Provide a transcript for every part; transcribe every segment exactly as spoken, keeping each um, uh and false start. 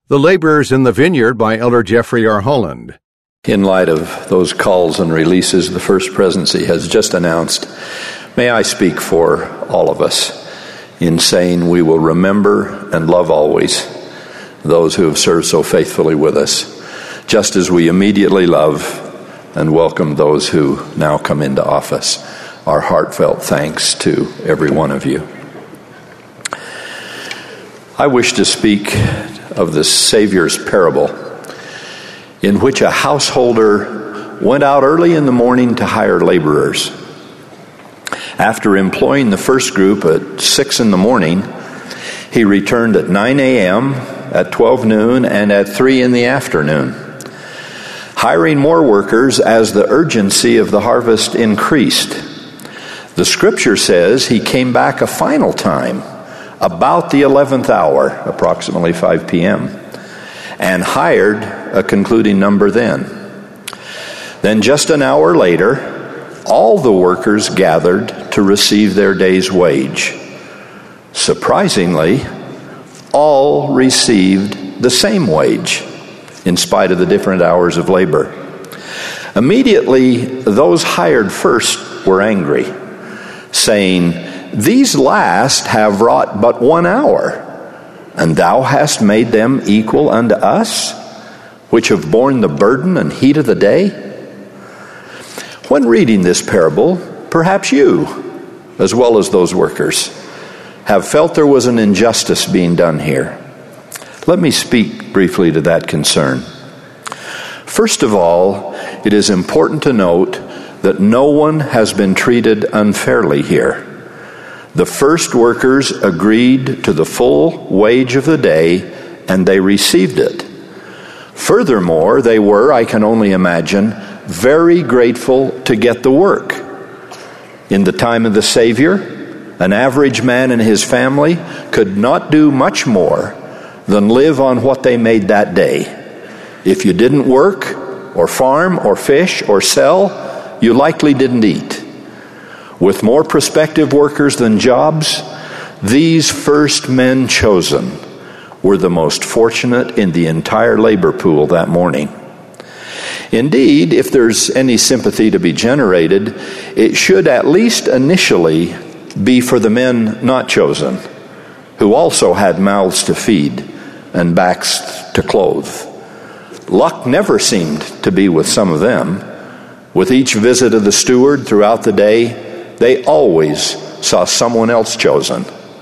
The Laborers in the Vineyard by Elder Jeffrey R. Holland. In light of those calls and releases the First Presidency has just announced, may I speak for all of us in saying we will remember and love always those who have served so faithfully with us, just as we immediately love and welcome those who now come into office. Our heartfelt thanks to every one of you. I wish to speak of the Savior's parable, in which a householder went out early in the morning to hire laborers. After employing the first group at six in the morning, he returned at nine a.m., at twelve noon, and at three in the afternoon, hiring more workers as the urgency of the harvest increased. The scripture says he came back a final time, about the eleventh hour, approximately five p.m., and hired a concluding number then. Then just an hour later, all the workers gathered to receive their day's wage. Surprisingly, all received the same wage, in spite of the different hours of labor. Immediately, those hired first were angry, saying, "These last have wrought but one hour, and thou hast made them equal unto us, which have borne the burden and heat of the day." When reading this parable, perhaps you, as well as those workers, have felt there was an injustice being done here. Let me speak briefly to that concern. First of all, it is important to note that no one has been treated unfairly here. The first workers agreed to the full wage of the day, and they received it. Furthermore, they were, I can only imagine, very grateful to get the work. In the time of the Savior, an average man and his family could not do much more than live on what they made that day. If you didn't work, or farm, or fish, or sell, you likely didn't eat. With more prospective workers than jobs, these first men chosen were the most fortunate in the entire labor pool that morning. Indeed, if there's any sympathy to be generated, it should at least initially be for the men not chosen, who also had mouths to feed and backs to clothe. Luck never seemed to be with some of them. With each visit of the steward throughout the day, they always saw someone else chosen.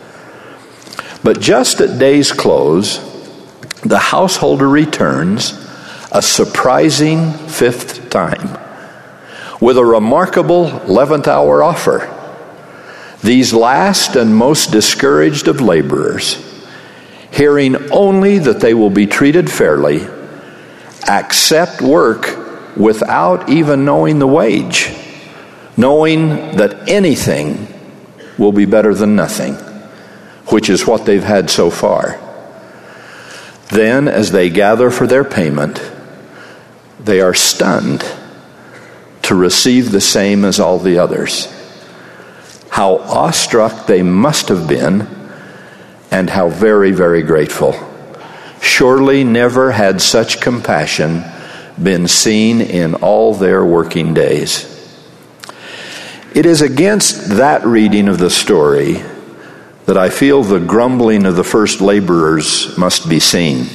But just at day's close, the householder returns a surprising fifth time with a remarkable eleventh hour offer. These last and most discouraged of laborers, hearing only that they will be treated fairly, accept work without even knowing the wage, knowing that anything will be better than nothing, which is what they've had so far. Then, as they gather for their payment, they are stunned to receive the same as all the others. How awestruck they must have been, and how very, very grateful. Surely never had such compassion been seen in all their working days. It is against that reading of the story that I feel the grumbling of the first laborers must be seen.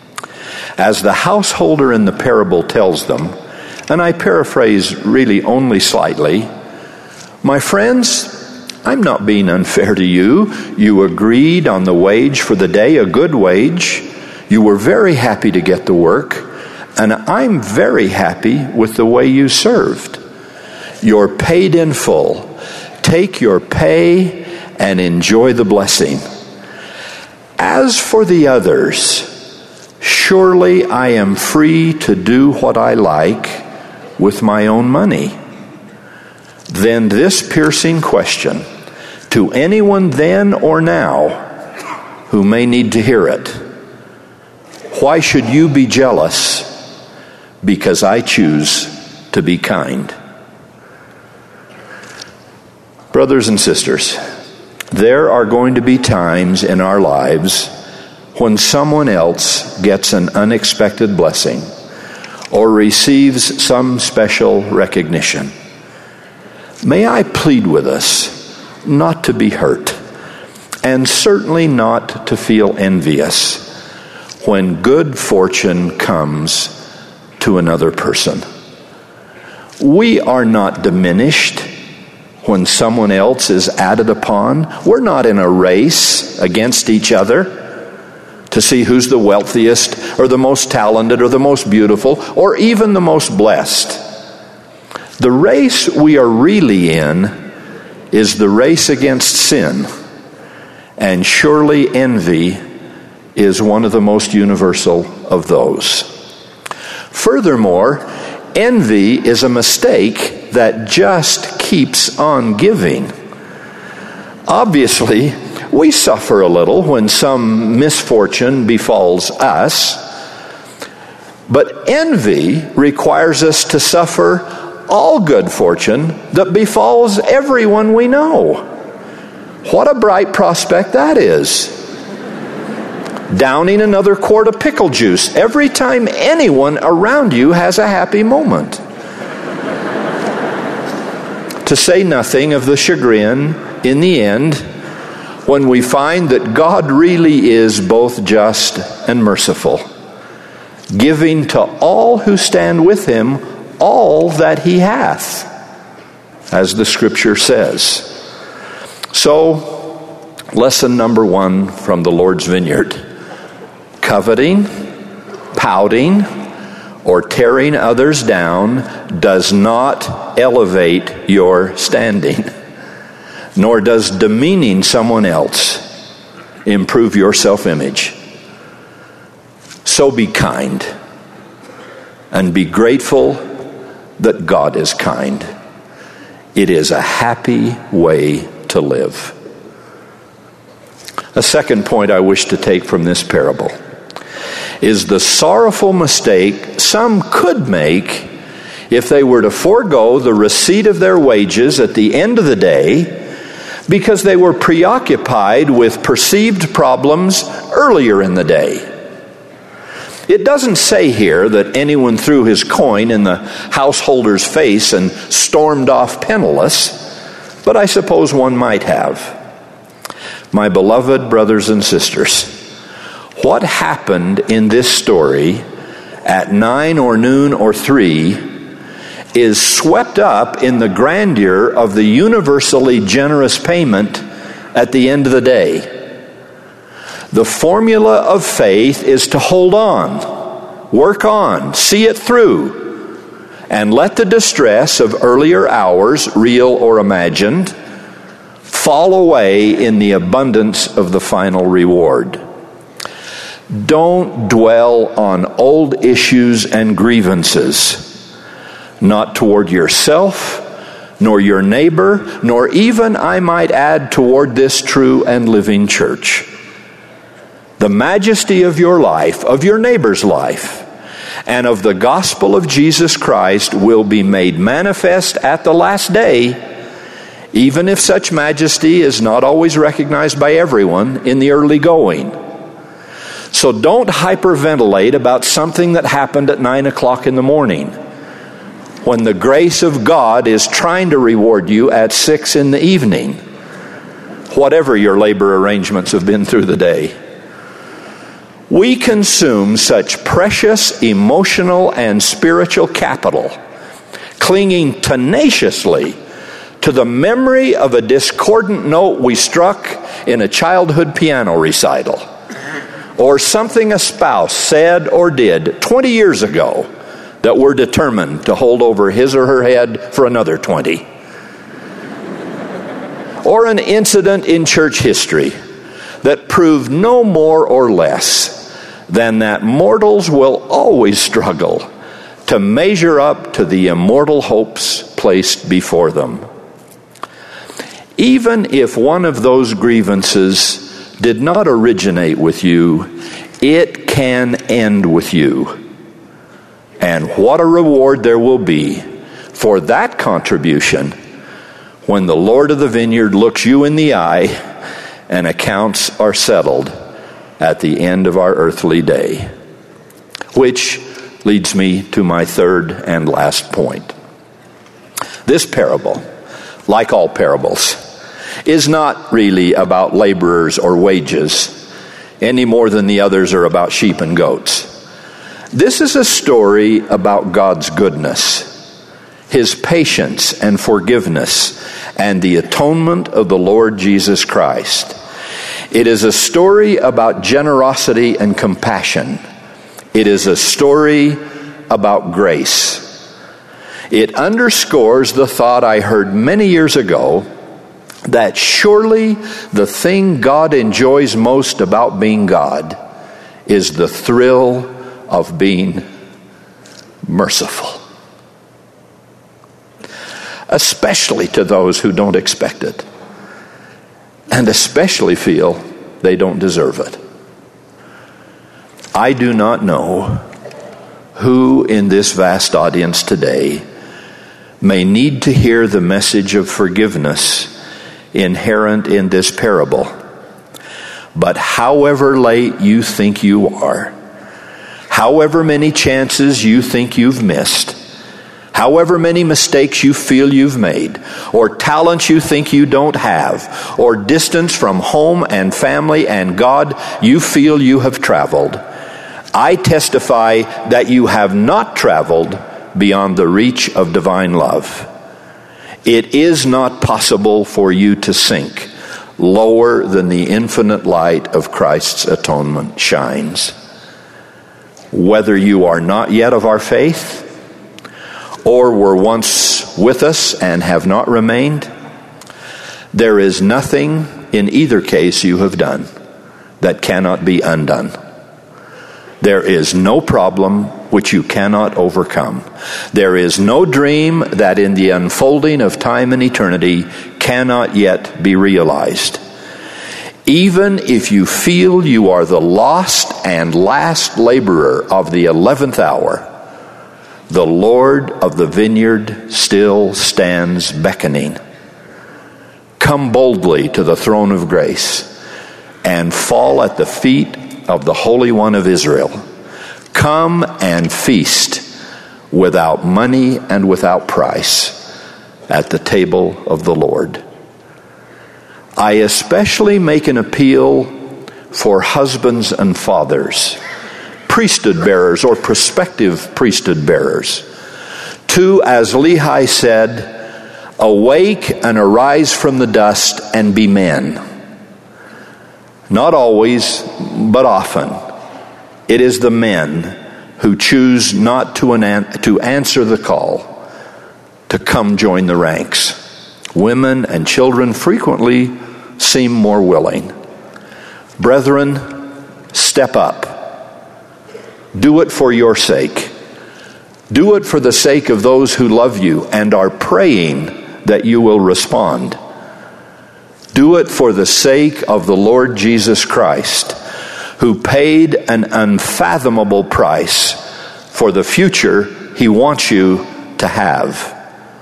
As the householder in the parable tells them, and I paraphrase really only slightly, "My friends, I'm not being unfair to you. You agreed on the wage for the day, a good wage. You were very happy to get the work, and I'm very happy with the way you served. You're paid in full. Take your pay and enjoy the blessing. As for the others, surely I am free to do what I like with my own money." Then this piercing question to anyone then or now who may need to hear it: why should you be jealous because I choose to be kind? Brothers and sisters, there are going to be times in our lives when someone else gets an unexpected blessing or receives some special recognition. May I plead with us not to be hurt, and certainly not to feel envious when good fortune comes to another person. We are not diminished when someone else is added upon. We're not in a race against each other to see who's the wealthiest or the most talented or the most beautiful or even the most blessed. The race we are really in is the race against sin, and surely envy is one of the most universal of those. Furthermore, envy is a mistake that just keeps on giving. Obviously, we suffer a little when some misfortune befalls us, but envy requires us to suffer all good fortune that befalls everyone we know. What a bright prospect that is. Downing another quart of pickle juice every time anyone around you has a happy moment. To say nothing of the chagrin in the end when we find that God really is both just and merciful, giving to all who stand with him all that he hath, as the scripture says. So, lesson number one from the Lord's vineyard: coveting, pouting, or tearing others down does not elevate your standing, nor does demeaning someone else improve your self-image. So be kind, and be grateful that God is kind. It is a happy way to live. A second point I wish to take from this parable is the sorrowful mistake some could make if they were to forego the receipt of their wages at the end of the day because they were preoccupied with perceived problems earlier in the day. It doesn't say here that anyone threw his coin in the householder's face and stormed off penniless, but I suppose one might have. My beloved brothers and sisters, what happened in this story at nine or noon or three is swept up in the grandeur of the universally generous payment at the end of the day. The formula of faith is to hold on, work on, see it through, and let the distress of earlier hours, real or imagined, fall away in the abundance of the final reward. Don't dwell on old issues and grievances, not toward yourself, nor your neighbor, nor even, I might add, toward this true and living church. The majesty of your life, of your neighbor's life, and of the gospel of Jesus Christ will be made manifest at the last day, even if such majesty is not always recognized by everyone in the early going. So don't hyperventilate about something that happened at nine o'clock in the morning, when the grace of God is trying to reward you at six in the evening, whatever your labor arrangements have been through the day. We consume such precious emotional and spiritual capital, clinging tenaciously to the memory of a discordant note we struck in a childhood piano recital, or something a spouse said or did twenty years ago that we're determined to hold over his or her head for another twenty. Or an incident in church history that proved no more or less than that mortals will always struggle to measure up to the immortal hopes placed before them. Even if one of those grievances did not originate with you, it can end with you. And what a reward there will be for that contribution when the Lord of the vineyard looks you in the eye and accounts are settled at the end of our earthly day. Which leads me to my third and last point. This parable, like all parables, is not really about laborers or wages, any more than the others are about sheep and goats. This is a story about God's goodness, His patience and forgiveness, and the atonement of the Lord Jesus Christ. It is a story about generosity and compassion. It is a story about grace. It underscores the thought I heard many years ago that surely the thing God enjoys most about being God is the thrill of being merciful. Especially to those who don't expect it, and especially feel they don't deserve it. I do not know who in this vast audience today may need to hear the message of forgiveness inherent in this parable. But however late you think you are, however many chances you think you've missed, however many mistakes you feel you've made, or talents you think you don't have, or distance from home and family and God you feel you have traveled, I testify that you have not traveled beyond the reach of divine love. It is not possible for you to sink lower than the infinite light of Christ's atonement shines. Whether you are not yet of our faith, or were once with us and have not remained, there is nothing in either case you have done that cannot be undone. There is no problem which you cannot overcome. There is no dream that in the unfolding of time and eternity cannot yet be realized. Even if you feel you are the lost and last laborer of the eleventh hour, the Lord of the vineyard still stands beckoning. Come boldly to the throne of grace and fall at the feet of the Holy One of Israel. Come and feast without money and without price at the table of the Lord. I especially make an appeal for husbands and fathers, priesthood bearers or prospective priesthood bearers, to, as Lehi said, awake and arise from the dust and be men. Not always, but often, it is the men who choose not to, an- to answer the call to come join the ranks. Women and children frequently seem more willing. Brethren, step up. Do it for your sake. Do it for the sake of those who love you and are praying that you will respond. Do it for the sake of the Lord Jesus Christ, who paid an unfathomable price for the future He wants you to have.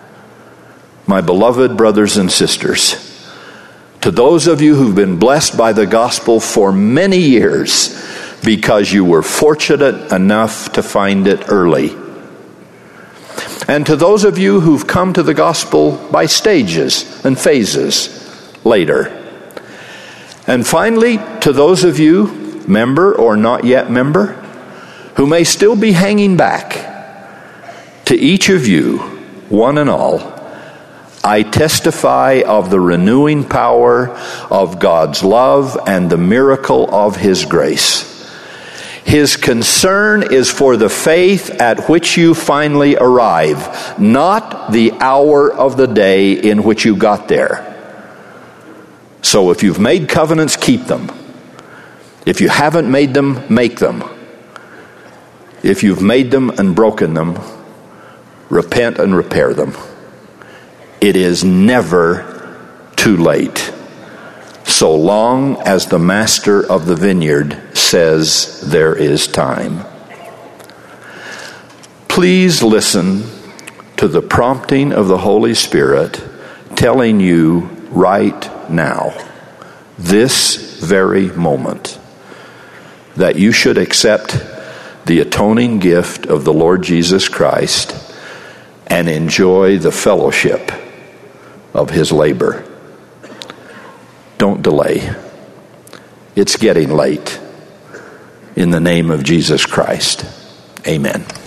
My beloved brothers and sisters, to those of you who've been blessed by the gospel for many years because you were fortunate enough to find it early, and to those of you who've come to the gospel by stages and phases later, and finally to those of you, member or not yet member, who may still be hanging back, to each of you, one and all, I testify of the renewing power of God's love and the miracle of His grace. His concern is for the faith at which you finally arrive, not the hour of the day in which you got there. So if you've made covenants, keep them. If you haven't made them, make them. If you've made them and broken them, repent and repair them. It is never too late, so long as the master of the vineyard says there is time. Please listen to the prompting of the Holy Spirit telling you right now, this very moment, that you should accept the atoning gift of the Lord Jesus Christ and enjoy the fellowship of his labor. Don't delay. It's getting late. In the name of Jesus Christ, amen.